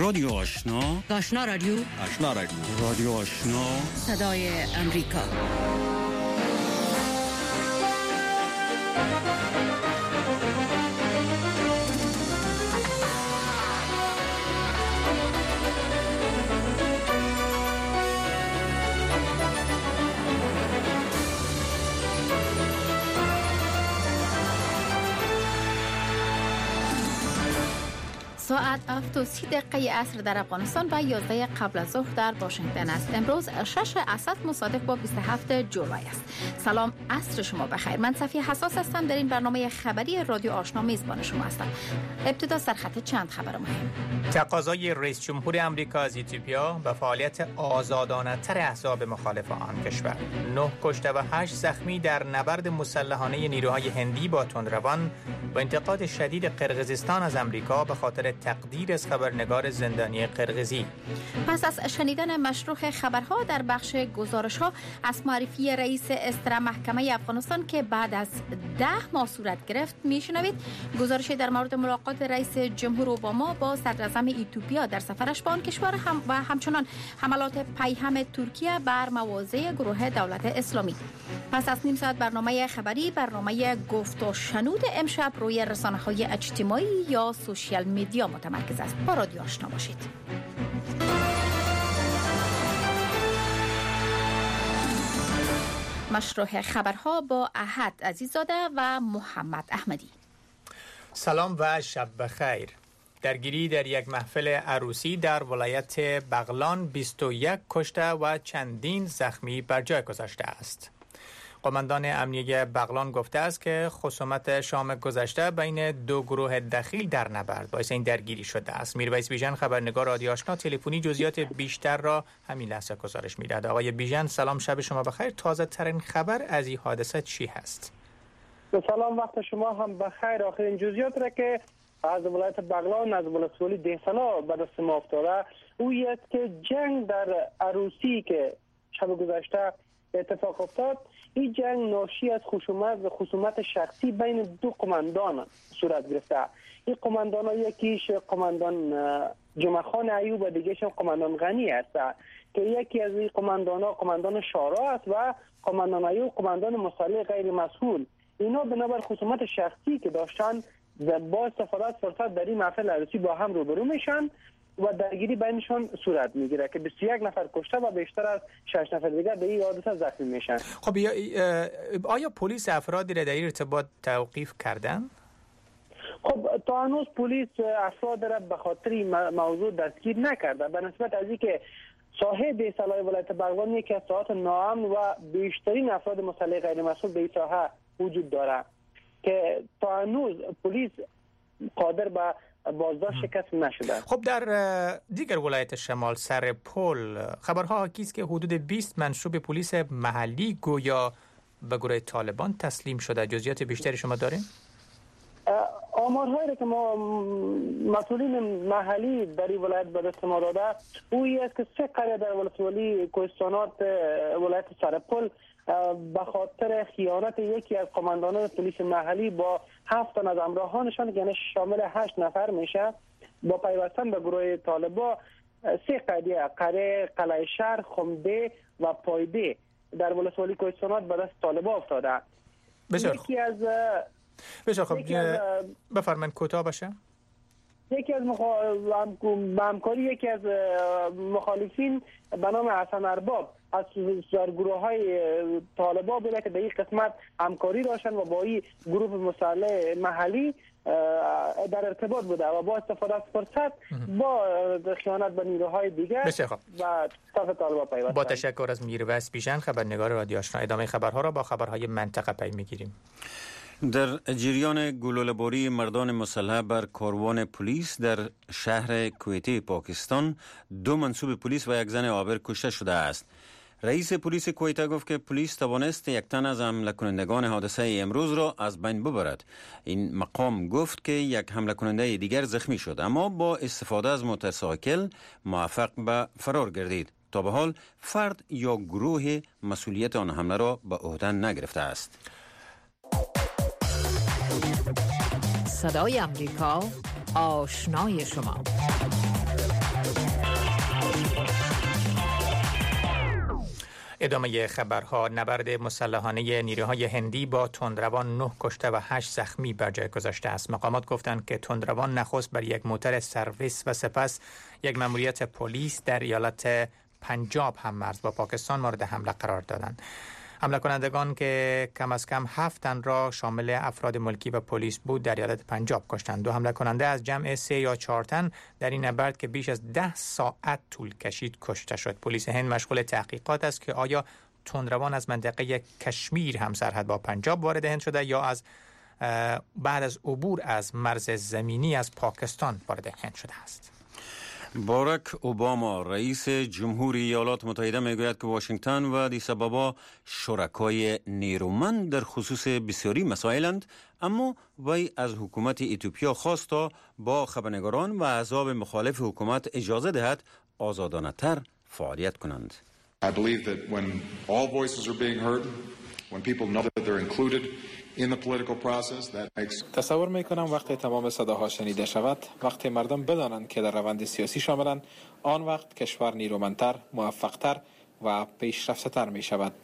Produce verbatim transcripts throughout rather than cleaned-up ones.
رادیو آشنا، آشنا رادیو آشنا رادیو رادیو آشنا، صدای امریکا. ساعت هفت و سی دقیقه عصر در افغانستان و یازده قبل از ظهر در واشنگتن است. امروز شش اسد مصادف با بیست و هفت جولای است. سلام، عصر شما بخیر. من صفیه حساس هستم. در این برنامه خبری رادیو آشنا میزبان شما هستم. ابتدا سرخط چند خبر مهم. تقاضای رئیس جمهور آمریکا از ایتیوپیا به فعالیت آزادانه تر احزاب مخالف آن کشور. نه کشته و هشت زخمی در نبرد مسلحانه نیروهای هندی با تندروان و انتقاد شدید قرقیزستان از آمریکا به خاطر تقدیر از خبرنگار زندانی قرقیزی. پس از شنیدن مشروح خبرها در بخش گزارش‌ها از معرفی رئیس استرا محکمه افغانستان که بعد از ده ماه صورت گرفت میشنوید. گزارشی در مورد ملاقات رئیس جمهور اوباما با صدراعظم ایتیوپیا در سفرش به آن کشور هم و همچنان حملات پیهم ترکیه بر مواضع گروه دولت اسلامی. پس از نیم ساعت برنامه خبری، برنامه گفت و شنود امشب روی رسانه‌های اجتماعی یا سوشیال میدیا متمرکز است. با رادیو آشنا باشید. مشروح خبرها با احد عزیزاده و محمد احمدی. سلام و شب بخیر. درگیری در یک محفل عروسی در ولایت بغلان بیست و یک کشته و چندین زخمی بر جای گذاشته است. قماندان امنیه بغلان گفته است که خصومت شام گذشته بین دو گروه دخیل در نبرد باعث این درگیری شده است. میرویس بیژن، خبرنگار رادیو آشنا، تلفنی جزئیات بیشتر را همین لحظه گزارش می‌دهد. آقای بیژن، سلام، شب شما بخیر. تازه ترین خبر از این حادثه چی هست؟ سلام، وقت شما هم بخیر. آخرین جزئیات را که از ولایت بغلان از ولسوالی دهسنا به دست ما افتاده او است که جنگ در عروسی که شب گذشته اتفاق افتاد، این جنگ ناشی از خصومت و خصومت شخصی بین دو قماندان صورت گرفته. این قماندان ها یکیش قماندان جمعه خان ایوب و دیگهش قماندان غنی است که یکی از این قماندان ها قماندان شارا است و قماندان ایوب قماندان مسلح غیر مسئول. اینا بنابر خصومت شخصی که داشتن با استفاده از فرصت در این محفل عروسی با هم روبرو میشن و درگیری بینشان صورت میگیره که بیست و یک نفر کشته و بیشتر از شش نفر دیگر به این حادثه زخمی میشن. خب آیا پلیس افرادی را در این ارتباط توقیف کردن؟ خب تا هنوز پلیس افراد را به خاطر این موضوع دستگیر نکرده، به نسبت از اینکه ساحه دیسلای ولایت بغلان یکی از ساحات ناامن و بیشترین افراد مسلح غیر مسئول به این ساحه وجود داره که تا هنوز پلیس قادر به بازداشت کسی نشده. خب در دیگر ولایت شمال سر پل خبرها حاکی است که حدود بیست منصوب پلیس محلی گویا به گروه طالبان تسلیم شده. جزئیات بیشتری شما دارین؟ آمارهایی که ما مسئولین محلی در این ولایت به دست ما داده اویی است که سه قریه در ولسوالی کوهستانات ولایت سرپل به خاطر خیانت یکی از قماندانان پلیس محلی با هفت تن از همراهانشان، یعنی شامل هشت نفر میشه، با پیوستن به گروه طالبا سه قریه قریه قلعه شهر، خمده و پایده در ولسوالی کوهستانات به دست طالبا افتاده. بسیار یکی از بسیار خب بفرمایید کوتاه باشه. یکی از مخ... همکاری یکی از مخالفین به نام حسن ارباب از گروه های طالبا بوده که در این قسمت همکاری داشتن و با این گروه مسلح محلی در ارتباط بوده و با استفاده از فرصت با خیانت به نیروهای دیگر و صف طالبا پیوستن. با تشکر از میرویس بیژن، خبرنگار رادیو آشنا. ادامه خبرها را با خبرهای منطقه پی میگیریم. در جریان گلوله‌باری مردان مسلح بر کاروان پلیس در شهر کویته پاکستان دو منصوب پلیس و یک زن عابر کشته شده است. رئیس پلیس کویته گفت که پلیس توانست یک تن از حمله کنندگان حادثه امروز را از بین ببرد. این مقام گفت که یک حمله کننده دیگر زخمی شد اما با استفاده از موتورسایکل موفق به فرار گردید. تا به حال فرد یا گروه مسئولیت آن حمله را به عهده نگرفته است. صدای امریکا، آشنای شما. ادامه خبرها. نبرد مسلحانه نیروهای هندی با تندروان نه کشته و هشت زخمی بر جای گذاشته است. مقامات گفتند که تندروان نخست بر یک موتر سرویس و سپس یک ماموریت پلیس در ایالت پنجاب هم مرز با پاکستان مورد حمله قرار دادند. حمله کنندگان که کم از کم هفت تن را شامل افراد ملکی و پلیس بود در ایالت پنجاب کشتند. دو حمله کننده از جمع سه یا چهار تن در این نبرد که بیش از ده ساعت طول کشید کشته شد. پلیس هند مشغول تحقیقات است که آیا تندروان از منطقه کشمیر هم سرحد با پنجاب وارد هند شده یا از بعد از عبور از مرز زمینی از پاکستان وارد هند شده است. باراک اوباما رئیس جمهوری ایالات متحده میگوید که واشنگتن و آدیس آبابا شرکای نیرومند در خصوص بسیاری مسائلند، اما وی از حکومت ایتوپیا خواست تا با خبرنگاران و احزاب مخالف حکومت اجازه دهد آزادانه تر فعالیت کنند. I believe that when all voices are being heard, when people know that they're included in the political process, that makes... تصور میکنم وقتی تمام صداها شنیده شود، وقتی مردم بدانند که در روند سیاسی شاملند، آن وقت کشور نیرومندتر، موفقتر و پیشرفته‌تر می شود.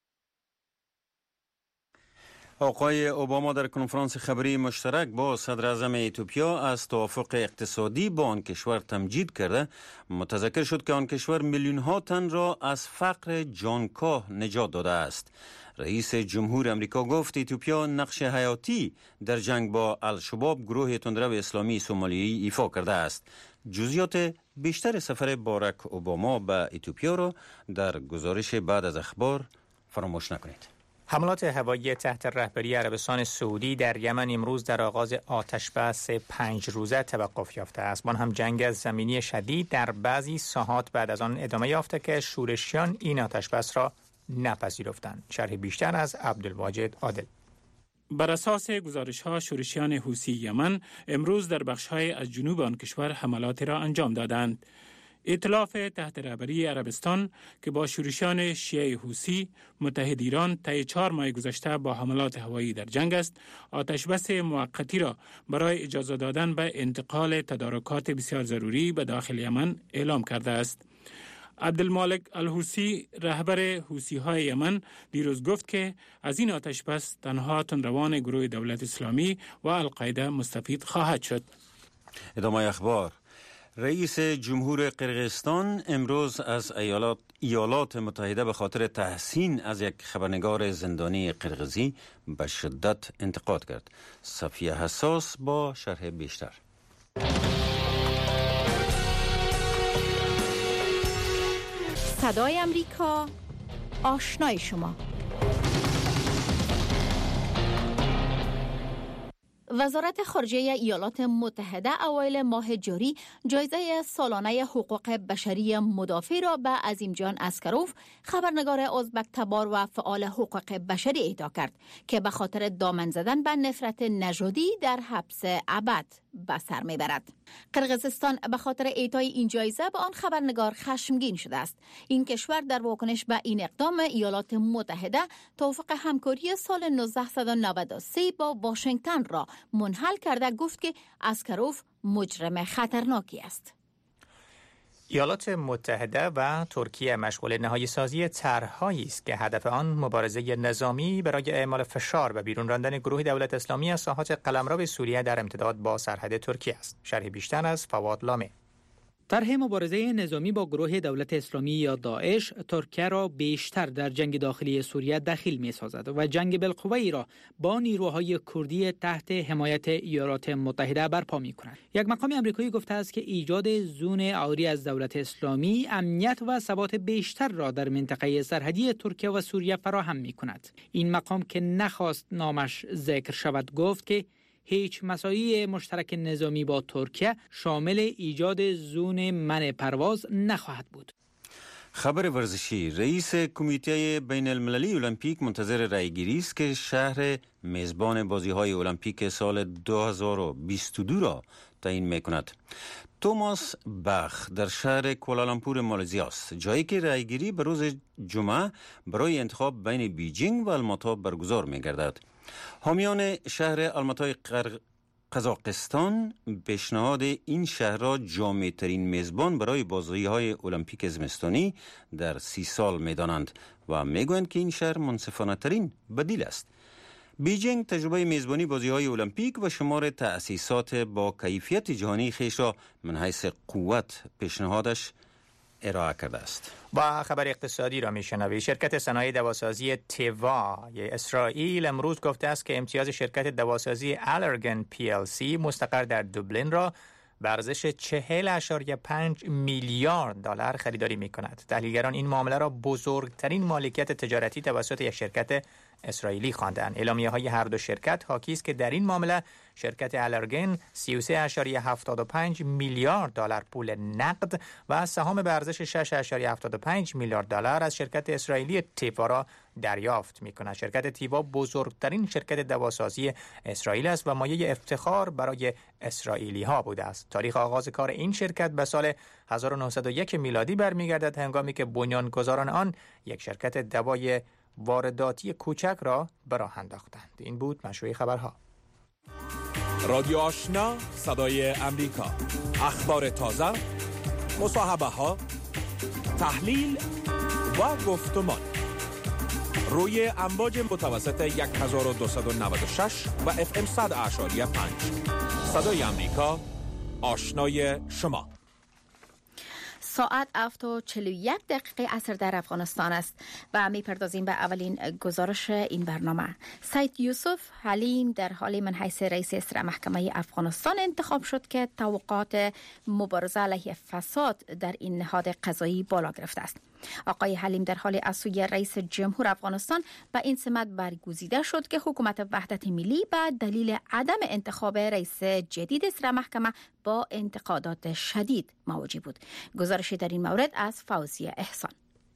آقای اوباما در کنفرانس خبری مشترک با صدر اعظم ایتوپیا از توافق اقتصادی با آن کشور تمجید کرده، متذکر شد که آن کشور میلیون ها تن را از فقر جانکاه نجات داده است. رئیس جمهور امریکا گفت ایتوپیا نقش حیاتی در جنگ با الشباب، گروه تندرو اسلامی سومالیایی، ایفا کرده است. جزئیات بیشتر سفر باراک اوباما به ایتوپیا را در گزارش بعد از اخبار فراموش نکنید. حملات هوایی تحت رهبری عربستان سعودی در یمن امروز در آغاز آتشبس پنج روزه توقف یافته است. آن هم جنگ زمینی شدید در بعضی ساحات بعد از آن ادامه یافته که شورشیان این آتشبس را نپذیرفتند. شرح بیشتر از عبدالواجد عادل. بر اساس گزارش‌ها، شورشیان حوثی یمن امروز در بخش‌های از جنوب آن کشور حملاتی را انجام دادند. ائتلاف تحت رهبری عربستان که با شورشیان شیعه حوثی متحد ایران طی چهار ماه گذشته با حملات هوایی در جنگ است، آتشبس موقتی را برای اجازه دادن به انتقال تدارکات بسیار ضروری به داخل یمن اعلام کرده است. عبدالمالک الحوثی رهبر حوثی‌های یمن دیروز گفت که از این آتشبس تنها تندروان گروه دولت اسلامی و القاعده مستفید خواهد شد. ادامه اخبار. رئیس جمهور قرقیزستان امروز از ایالات, ایالات متحده به خاطر تحسین از یک خبرنگار زندانی قرقیزی به شدت انتقاد کرد. صفیه حساس با شرح بیشتر. صدای امریکا، آشنای شما. وزارت خارجه ایالات متحده اوایل ماه جاری جایزه سالانه حقوق بشری مدافع را به عظیم جان اسکروف، خبرنگار ازبک تبار و فعال حقوق بشری اهدا کرد که به خاطر دامن زدن به نفرت نژادی در حبس ابد به سر میبرد. قرقیزستان به خاطر اعطای این جایزه به آن خبرنگار خشمگین شده است. این کشور در واکنش به این اقدام ایالات متحده توافق همکاری سال نوزده نود و سه با واشنگتن را منحل کرده گفت که اسکروف مجرم خطرناکی است. ایالات متحده و ترکیه مشغول نهایی سازی طرح‌هایی است که هدف آن مبارزه نظامی برای اعمال فشار و بیرون راندن گروه دولت اسلامی از ساحات قلمرو سوریه در امتداد با سرحد ترکیه است. شرح بیشتر از فواد لامه. طرح مبارزه نظامی با گروه دولت اسلامی یا داعش ترکیه را بیشتر در جنگ داخلی سوریه دخیل می سازد و جنگ بالقوه را با نیروهای کردی تحت حمایت ایالات متحده برپا می کند. یک مقام آمریکایی گفته است که ایجاد زون عاری از دولت اسلامی امنیت و ثبات بیشتر را در منطقه سرحدی ترکیه و سوریه فراهم می کند. این مقام که نخواست نامش ذکر شود گفت که هیچ مساعی مشترک نظامی با ترکیه شامل ایجاد زون منع پرواز نخواهد بود. خبر ورزشی. رئیس کمیته بین المللی المپیک منتظر رأیگیری است که شهر میزبان بازی‌های المپیک سال دو هزار و بیست و دو را تعیین می‌کند. توماس بخ در شهر کوالالامپور مالزی است، جایی که رأیگیری به روز جمعه برای انتخاب بین بیجینگ و الماتا برگزار می‌گردد. حامیان شهر الماتای قرق قزاقستان پیشنهاد این شهر را جامع‌ترین میزبان برای بازی‌های المپیک زمستانی در سی سال می‌دانند و می‌گویند که این شهر منصفانه‌ترین بدیل است. بیجینگ تجربه میزبانی بازی‌های المپیک و شمار تأسیسات با کیفیت جهانی خویش را من حیث قوت پیشنهادش ارائه کرده است. با خبر اقتصادی را میشنوی. شرکت صنایع دواسازی تیوا اسرائیل امروز گفته است که امتیاز شرکت دواسازی آلرگن پی ال سی مستقر در دوبلین را به ارزش چهل اشاریه پنج میلیارد دلار خریداری می کند. تحلیلگران این معامله را بزرگترین مالکیت تجارتی توسط یک شرکت اسرائیلی خواندند. اعلامیه های هر دو شرکت حاکی است که در این معامله شرکت آلرگن سی و سه اشاریه هفتاد و پنج میلیارد دلار پول نقد و سهام به ارزش شش اشاریه هفتاد و پنج میلیارد دلار از شرکت اسرائیلی تیوا را دریافت می کند. شرکت تیوا بزرگترین شرکت دواسازی اسرائیل است و مایه افتخار برای اسرائیلی ها بوده است. تاریخ آغاز کار این شرکت به سال هزار و نهصد و یک میلادی برمیگردد، هنگامی که بنیانگذاران آن یک شرکت دوای وارداتی کوچک را به راه انداختند. این بود مشروع خبرها. رادیو آشنا، صدای امریکا، اخبار تازه، مصاحبه ها، تحلیل و گفتمان روی امواج متوسط هزار و دویست و نود و شش و اف ام صد اشاری پنج. صدای امریکا، آشنای شما. ساعت هفت و چهل و یک دقیقه عصر در افغانستان است و میپردازیم به اولین گزارش این برنامه. سید یوسف حلیم در حال من حیث رئیس استراع محکمه افغانستان انتخاب شد که توقعات مبارزه علیه فساد در این نهاد قضایی بالا گرفته است. آقای حلیم در حال از سوی رئیس جمهور افغانستان به این سمت برگزیده شد که حکومت وحدت ملی به دلیل عدم انتخاب رئیس جدید استراع محکمه با انتقادات شدید مواجه بود. گزارش در این مورد از فوزیه احسان.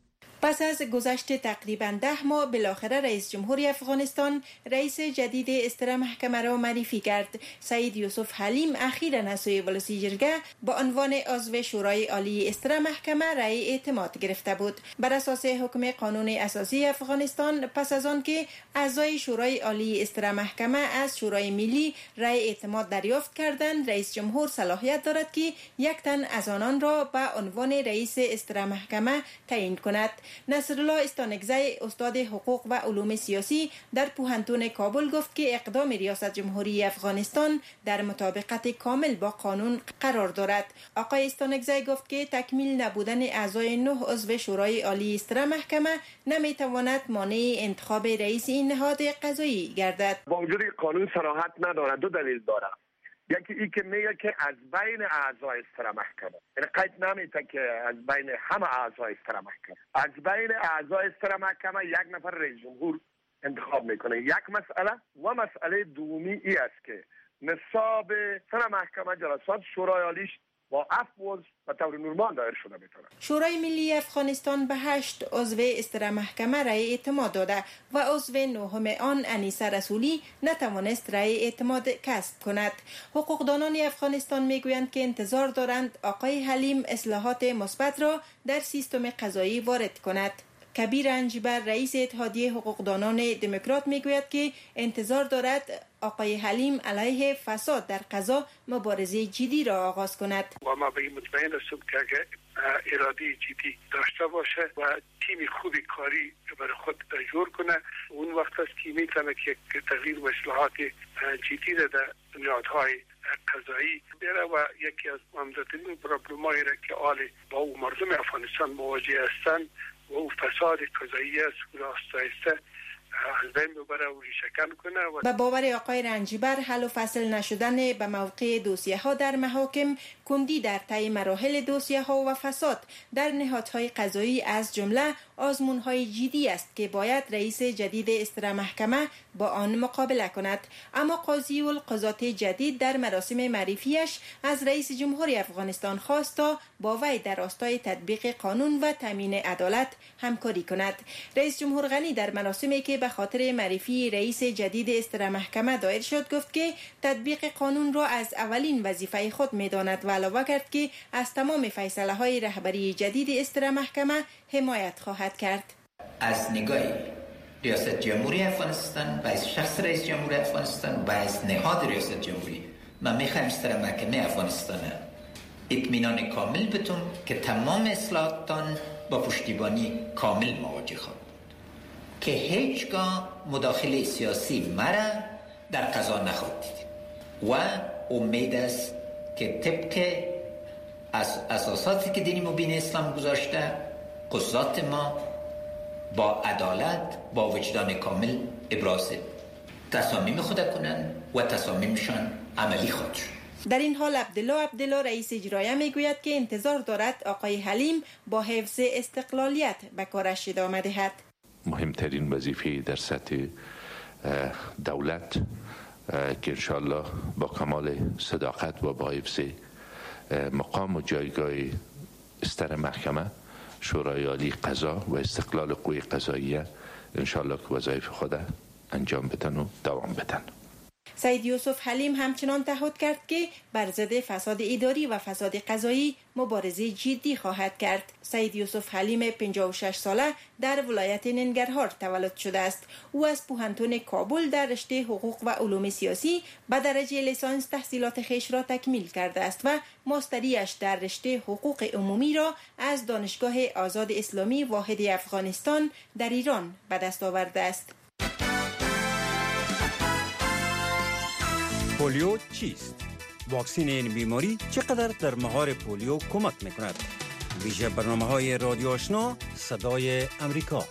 پس از گذشت تقریباً ده ماه بالاخره رئیس جمهوری افغانستان رئیس جدید استراع محکمه را معرفی کرد. سید یوسف حلیم اخیراً از سوی ولسی جرگه با عنوان عضو شورای عالی استراع محکمه رأی اعتماد گرفته بود. بر اساس حکم قانون اساسی افغانستان، پس از آن که اعضای شورای عالی استراع محکمه از شورای ملی رأی اعتماد دریافت کردند، رئیس جمهور صلاحیت دارد که یک تن از آنان را به عنوان رئیس استراع محکمه تعیین کند. نصرالله استانکزی، استاد حقوق و علوم سیاسی در پوهنتون کابل، گفت که اقدام ریاست جمهوری افغانستان در مطابقت کامل با قانون قرار دارد. آقای استانکزی گفت که تکمیل نبودن اعضای نه عضو شورای عالی استراع محکمه نمیتواند مانع انتخاب رئیس این نهاد قضایی گردد. با وجود قانون صراحت ندارد، دو دلیل دارد. یکی ای که میگه که از بین اعضای استراع محکمه، یعنی قید نمیده که از بین همه اعضای استراع محکمه، از بین اعضای استراع محکمه یک نفر رئیس جمهور انتخاب میکنه. یک مسئله و مسئله دومی ای است که نصاب استراع محکمه جلسات شورای عالیش با افوز و طور نورمال دایر شده میتونه. شورای ملی افغانستان به هشت عضو استراع محکمه رأی اعتماد داده و عضو نهم آن انیسه رسولی نتوانست رأی اعتماد کسب کند. حقوقدانان افغانستان میگویند که انتظار دارند آقای حلیم اصلاحات مثبت را در سیستم قضایی وارد کند. کبیر انجبر، رئیس اتحادیه حقوقدانان دموکرات، میگوید که انتظار دارد آقای حلیم علیه فساد در قضا مبارزه جدی را آغاز کند. و ما به این مطمئن هستیم که اگر اراده جدی داشته باشه و تیم خوبی کاری برای خود جور کنه، اون وقت است که میتونه که تغییر و اصلاحات جدی را در نهادهای قضایی بیاره و یکی از مهمترین پروبلم‌هایی را که آل با او مردم افغانستان مواجه هستند و او فساد قضایی است و راستایسته از بین ببره و ریشه‌کن کنه. به باور آقای رنجبر، حل و فصل نشدن به موقع دوسیه ها در محاکم، کندی در طی مراحل دوسیه ها و فساد در نهادهای قضایی از جمله آزمون های جدی است که باید رئیس جدید استراع محکمه با آن مقابله کند. اما قاضی القضات جدید در مراسم معرفیش از رئیس جمهوری افغانستان خواست تا با وی در راستای تطبیق قانون و تامین عدالت همکاری کند. رئیس جمهور غنی در مراسمی که به خاطر معرفی رئیس جدید استراع محکمه دایر شد گفت که تطبیق قانون را از اولین وظیفه خود می‌داند و علاوه کرد که از تمام فیصله‌های رهبری جدید استراع محکمه حمایت خواهد کرد. از نگاه ریاست جمهوری افغانستان و از شخص رئیس جمهور افغانستان و از نهاد ریاست جمهوری من میخوایم ستر محکمه افغانستان اطمینان کامل بتون که تمام اصلاحاتتان با پشتیبانی کامل مواجه خواهد که هیچگاه مداخله سیاسی مرا در قضا نخواهد دید و امید است که طبق از اساساتی که دین مبین اسلام گذاشته قضات ما با عدالت با وجدان کامل ابراز تصامیم خود کنند و تصامیمشان عملی خواهد شد. در این حال عبدالله عبدالله رئیس اجرایی میگوید که انتظار دارد آقای حلیم با حفظ استقلالیت به کارش ادامه دهد. مهمترین وظیفه در سطح دولت که انشاءالله با کمال صداقت و با حفظ مقام و جایگاه استر محکمه شورای عالی قضا و استقلال قوی قضاییه انشاءالله که وظایف خود انجام بدن و دوام بدن. سید یوسف حلیم همچنان تعهد کرد که بر ضد فساد اداری و فساد قضایی مبارزه جدی خواهد کرد. سید یوسف حلیم پنجاه و شش ساله در ولایت ننگرهار تولد شده است. او از پوهنتون کابل در رشته حقوق و علوم سیاسی به درجه لیسانس تحصیلات خویش را تکمیل کرده است و ماستریش در رشته حقوق عمومی را از دانشگاه آزاد اسلامی واحد افغانستان در ایران به دست آورده است. پولیو چیست؟ واکسین این بیماری چقدر در مهار پولیو کمک میکند؟ ویژه برنامه های رادیو آشنا صدای امریکا.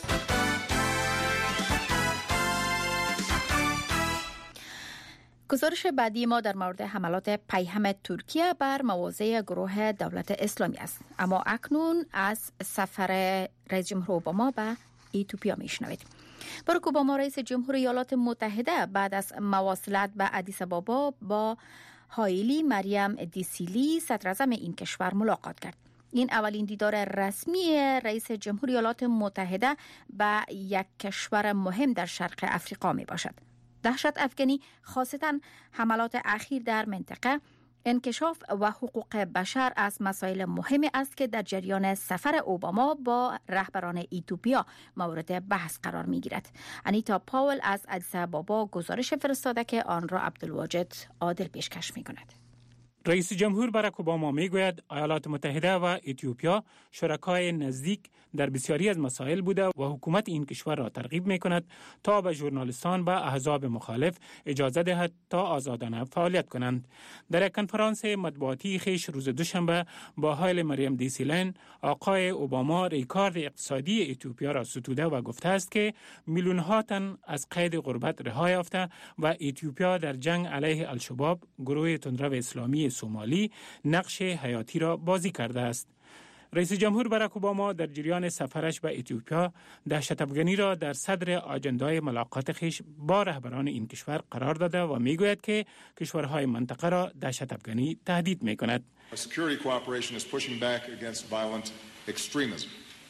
گزارش بعدی ما در مورد حملات پیهم ترکیه بر مواضع گروه دولت اسلامی است. اما اکنون از سفر رئیس جمهور اوباما به ایتوپیا میشنوید. باراک اوباما رئیس جمهور ایالات متحده بعد از مواصلت به آدیس آبابا با هایلی مریم دیسیلی صدر اعظم این کشور ملاقات کرد. این اولین دیدار رسمی رئیس جمهور ایالات متحده به یک کشور مهم در شرق افریقا می باشد. دهشت افغانی خاصتاً حملات اخیر در منطقه، انکشاف و حقوق بشر از مسائل مهمی است که در جریان سفر اوباما با رهبران ایتوپیا مورد بحث قرار می گیرد. انیتا پاول از آدیس آبابا گزارش فرستاده که آن را عبدالواجد عادل پیشکش می کند. رئیس جمهور باراک اوباما می گوید ایالات متحده و اتیوپیا شرکای نزدیک در بسیاری از مسائل بوده و حکومت این کشور را ترغیب می کند تا به ژورنالیستان و احزاب مخالف اجازه دهد تا آزادانه فعالیت کنند. در یک کنفرانس مطبوعاتی خیش روز دوشنبه با هایل مریم دیسیلین، آقای اوباما ریکارد اقتصادی اتیوپیا را ستوده و گفته است که میلیون ها تن از قید غربت رها یافته و اتیوپیا در جنگ علیه الشباب، گروه تندرو اسلامی سومالی، نقش حیاتی را بازی کرده است. رئیس جمهور باراک اوباما در جریان سفرش به اتیوپیا دهشت افغانی را در صدر آجندای ملاقات خویش با رهبران این کشور قرار داده و میگوید که کشورهای منطقه را دهشت افغانی تهدید میکند. Security cooperation is pushing back against violent extremism.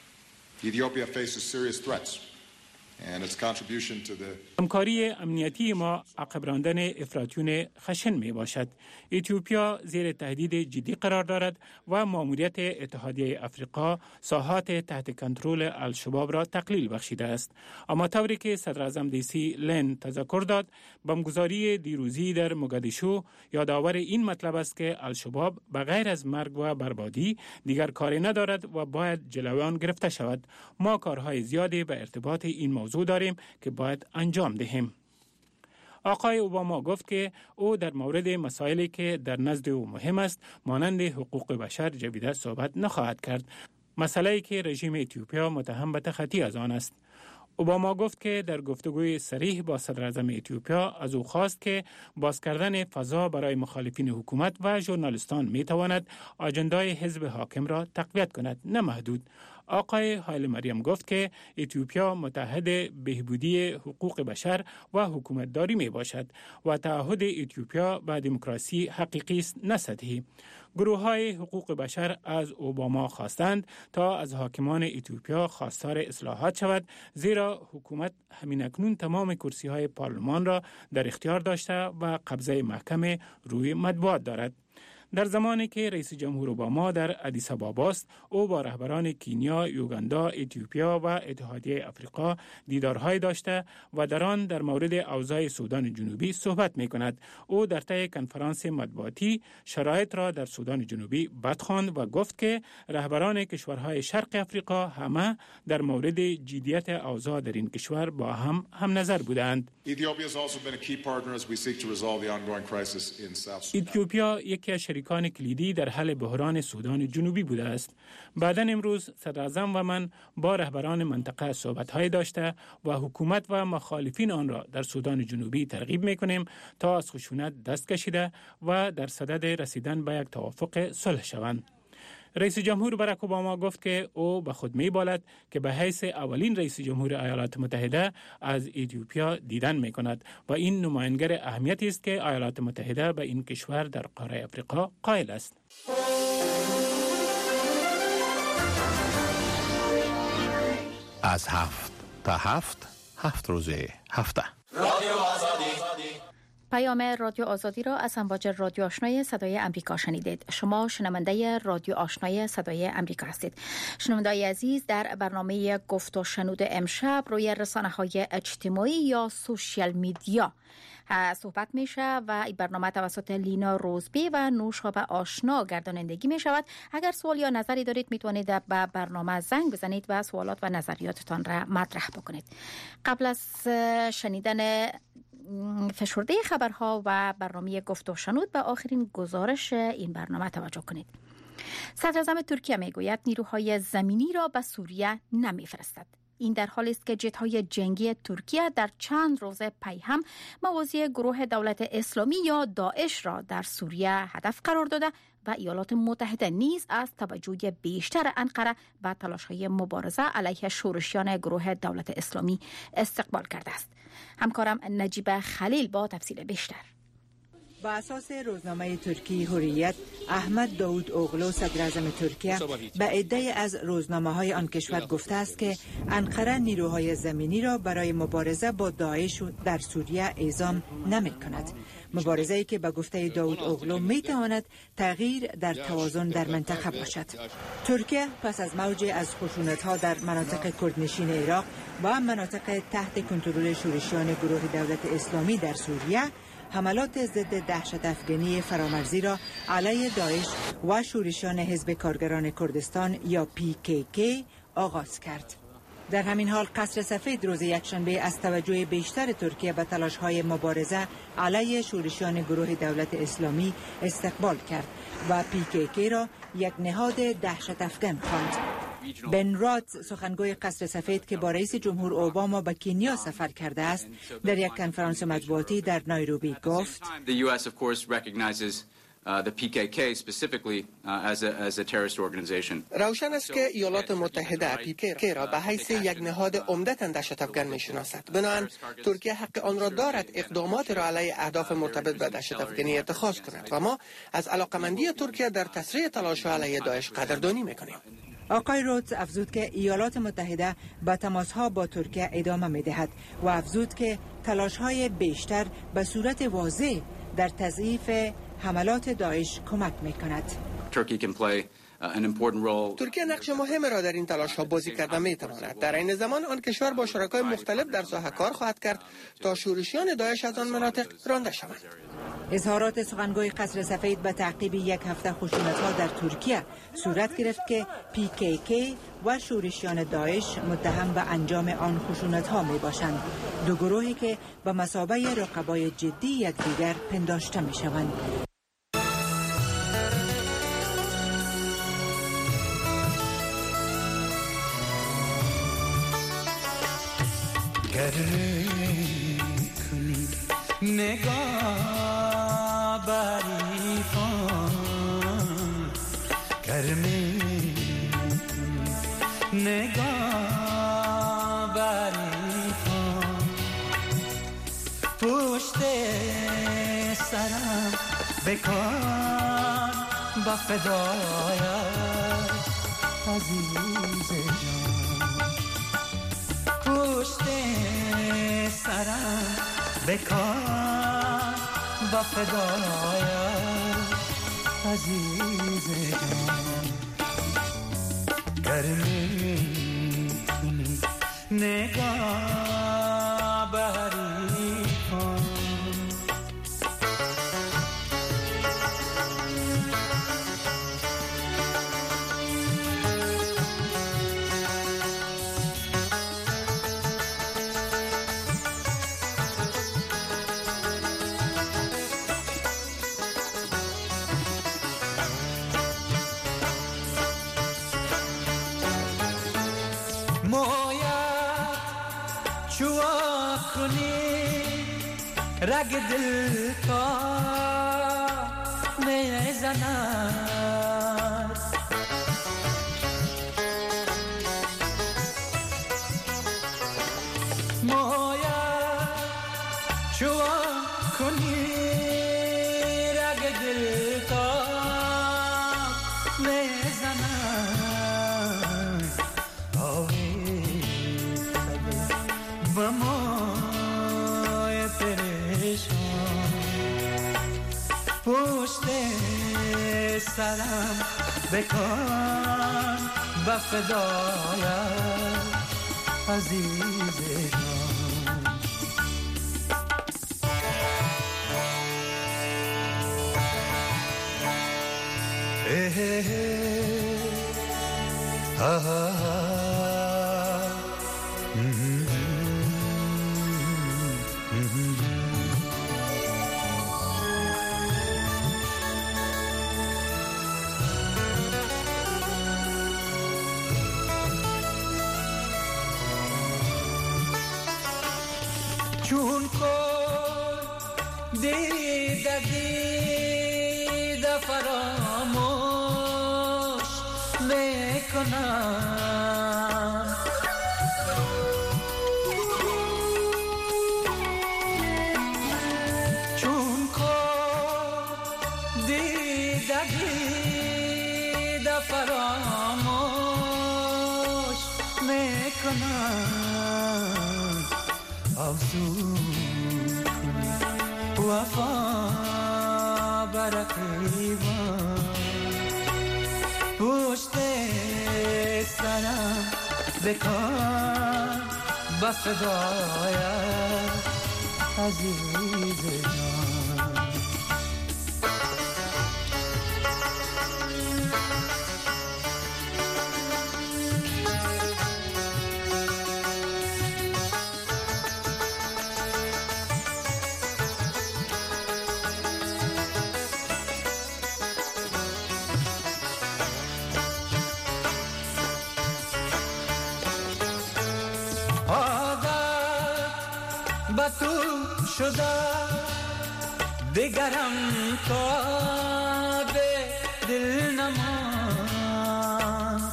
Ethiopia faces serious threats. And its contribution to the همکاری امنیتی ما عقب راندن افراطیون خشن می باشد. اتیوپیا زیر تهدید جدی قرار دارد و ماموریت اتحادیه افریقا ساحات تحت کنترل الشباب را تقلیل بخشیده است. اما طوری که صدر اعظم دیسی لین تذکر داد، بمبگذاری دیروزی در موگادیشو یادآور این مطلب است که الشباب بغیر از مرگ و بربادی دیگر کاری ندارد و باید جلوی آن گرفته شود. ما کارهای زیادی به ارتباط این موضوع داریم که باید انجام دهیم. آقای اوباما گفت که او در مورد مسائلی که در نزد او مهم است مانند حقوق بشر جدیدا صحبت نخواهد کرد، مسئله‌ای که رژیم اتیوپیا متهم به تخطی از آن است. اوباما گفت که در گفتگوی صریح با صدر اعظم اتیوپیا از او خواست که باز کردن فضا برای مخالفین حکومت و ژورنالیستان می تواند آجندای حزب حاکم را تقویت کند، نه محدود. آقای هایل مریم گفت که اتیوپیا متحد بهبودی حقوق بشر و حکومت داری می باشد و تعهد اتیوپیا به دموکراسی حقیقی است، نه سطحی. گروه های حقوق بشر از اوباما خواستند تا از حاکمان اتیوپیا خواستار اصلاحات شود، زیرا حکومت همین اکنون تمام کرسی های پارلمان را در اختیار داشته و قبضه محکم روی مطبوعات دارد. در زمانی که رئیس جمهور اوباما در آدیس آبابا است، او با رهبران کینیا، یوگاندا، اتیوپیا و اتحادیه افریقا دیدارهای داشته و در آن در مورد اوضاع سودان جنوبی صحبت می کند. او در طی کنفرانس مطبوعاتی شرایط را در سودان جنوبی بدخواند و گفت که رهبران کشورهای شرق افریقا همه در مورد جدیت اوضاع در این کشور با هم هم نظر بودند. اتیوپیا یکی از شریکان کلیدی در حل بحران سودان جنوبی بوده است. بعداً امروز صدراعظم و من با رهبران منطقه صحبت‌های داشته و حکومت و مخالفین آن را در سودان جنوبی ترغیب می‌کنیم تا از خشونت دست کشیده و در صدد رسیدن به یک توافق صلح شوند. رئیس جمهور باراک اوباما گفت که او به خود می‌بالد که به حیث اولین رئیس جمهور ایالات متحده از اتیوپیا دیدن می‌کند و این نمایانگر اهمیتی است که ایالات متحده به این کشور در قاره افریقا قائل است. از هفت تا هفت هفت روزه هفته رادیو آزادی. پیام رادیو آزادی را از امواج رادیو آشنای صدای امریکا شنیدید. شما شنونده رادیو آشنای صدای امریکا هستید. شنونده‌های عزیز، در برنامه گفت و شنود امشب روی رسانه‌های اجتماعی یا سوشیال میدیا صحبت میشه و این برنامه توسط لینا روزبی و نوشابه آشنا گردانندگی می شود. اگر سوال یا نظری دارید میتونید به برنامه زنگ بزنید و سوالات و نظریاتتان را مطرح بکنید. قبل از شنیدن فشرده خبرها و برنامه گفت و شنود به آخرین گزارش این برنامه توجه کنید. صدراعظم ترکیه میگوید نیروهای زمینی را به سوریه نمیفرستد. این در حالی است که جت‌های جنگی ترکیه در چند روز پی هم مواضع گروه دولت اسلامی یا داعش را در سوریه هدف قرار داده و ایالات متحده نیز از توجه بیشتر انقره به تلاش‌های مبارزه علیه شورشیان گروه دولت اسلامی استقبال کرده است. همکارم نجیب خلیل با تفصیل بیشتر. با اساس روزنامه ترکی حریت، احمد داود اوغلو صدراعظم ترکیه به عده‌ای از روزنامه‌های آن کشور گفته است که انقره نیروهای زمینی را برای مبارزه با داعش در سوریه اعزام نمی‌کند. مبارزه‌ای که به گفته داود اوغلو می‌تواند تغییر در توازن در منطقه باشد. ترکیه پس از موج از خشونت‌ها در مناطق کردنشین عراق و مناطق تحت کنترل شورشیان گروه دولت اسلامی در سوریه حملات ضد دهشت افغانی فرامرزی را علیه داعش و شورشیان حزب کارگران کردستان یا پی کی کی آغاز کرد. در همین حال قصر سفید روز یکشنبه از توجه بیشتر ترکیه به تلاش‌های مبارزه علیه شورشیان گروه دولت اسلامی استقبال کرد و پی کی کی را یک نهاد دهشت افغان خواند. بن راد، سخنگوی قصر سفید که با رئیس جمهور اوباما به کینیا سفر کرده است، در یک کنفرانس مطبوعاتی در نایروبی گفت روشن است که ایالات متحده پی کی کی را به حیث یک نهاد عمدتاً دهشت افغان می‌شناسد. بنابراین ترکیه حق آن را دارد اقدامات را علیه اهداف مرتبط به دهشت افغانی اتخاذ کند و ما از علاقمندی ترکیه در تسریع تلاش‌ها علیه داعش قدردانی می‌کنیم. آقای رودز افزود که ایالات متحده به تماسها با ترکیه ادامه می‌دهد و افزود که تلاش‌های بیشتر به صورت واضح در تضعیف حملات داعش کمک می‌کند. ترکیه نقش مهم را در این تلاش‌ها بازی کرده می‌تواند. در این زمان آن کشور با شرکای مختلف در ساحه کار خواهد کرد تا شورشیان داعش از آن مناطق رانده شوند. اظهارات سخنگوی قصر سفید به تعقیب یک هفته خشونت‌ها در ترکیه صورت گرفت که پی کی کی و شورشیان داعش متهم به انجام آن خشونت‌ها می‌باشند، دو گروهی که به مثابه رقبای جدی یکدیگر پنداشته می‌شوند. نگاه بریفان کرمی نگاه بریفان پشت سرم بکن با فدایت عزیز جان پشت سرم بکن با فدایت عزیز جان گر میتونی نگاه بری کن رگ دل تا میزند مایا چوا کنی رگ دل تا میزند آوی و مای پشت سرم بکن و فدایت عزیز جان اه اه چون کن دیده دیده فراموش میکنم چون کن دیده دیده فراموش میکنم افزون کنی وفا برقیبان پشت سرم بکن با فدایت عزیز جان با تو شده دیگرم تا به دل نمان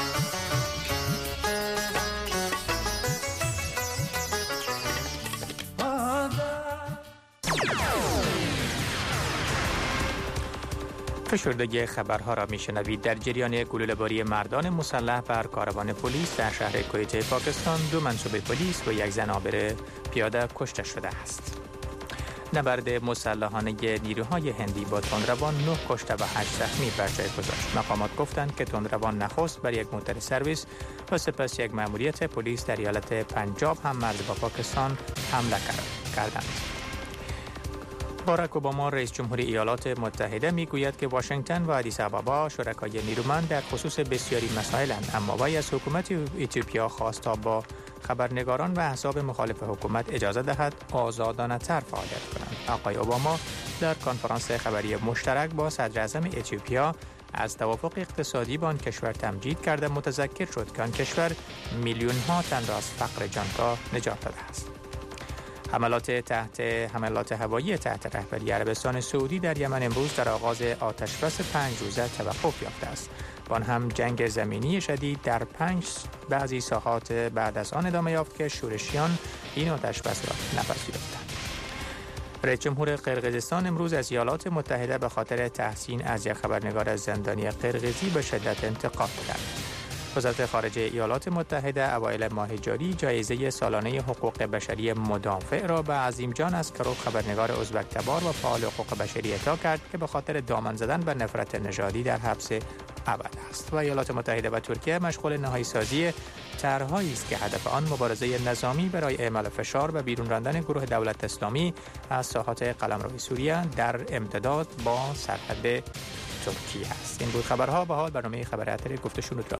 فشردگی خبرها را میشنوید. در جریان گلوله‌باری مردان مسلح بر کاروان پلیس در شهر کویت پاکستان دو منصوب پلیس و یک زن عابر پیاده کشته شده است. نبرد مسلحانه نیروهای هندی با تندروان نه کشته و هشت زخمی بر جای گذاشت. مقامات گفتند که تندروان نخست بر یک موتر سرویس و سپس یک مأموریت پلیس در ایالت پنجاب هم مرز با پاکستان حمله کردند. باراک اوباما رئیس جمهوری ایالات متحده میگوید که واشنگتن و آدیس آبابا شرکای نیرومند در خصوص بسیاری مسائلند، اما وی از حکومت اتیوپیا خواست تا با خبرنگاران و احزاب مخالف حکومت اجازه دهد آزادانه تر فعالیت کنند. آقای اوباما در کنفرانس خبری مشترک با صدر اعظم اتیوپیا از توافق اقتصادی با آن کشور تمجید کرده متذکر شد که آن کشور میلیون ها تن را از فقر جانکا نجات داده است. حملات تحت حملات هوایی تحت رهبری عربستان سعودی در یمن امروز در آغاز آتشبس پنج روزه توقف یافته است. با آن هم جنگ زمینی شدید در پنج بعضی ساحات بعد از آن ادامه یافت که شورشیان این آتشبس را نپذیرفتند. رئیس جمهور قرقیزستان امروز از ایالات متحده به خاطر تحسین از یک خبرنگار زندانی قرقیزی به شدت انتقاد کرد. وزارت خارجه ایالات متحده اوایل ماه جاری جایزه سالانه حقوق بشری مدافع را به عظیم جان از کروب خبرنگار ازبک تبار و فعال حقوق بشری اعطا کرد که به خاطر دامن زدن به نفرت نژادی در حبس ابد است. و ایالات متحده و ترکیه مشغول نهایی سازی طرح‌هایی است که هدف آن مبارزه نظامی برای اعمال فشار و بیرون راندن گروه دولت اسلامی از ساحات قلمرو سوریه در امتداد با سرحد ترکیه است. این بود خبرها. به حال برنامه خبر اتر گفته شنود را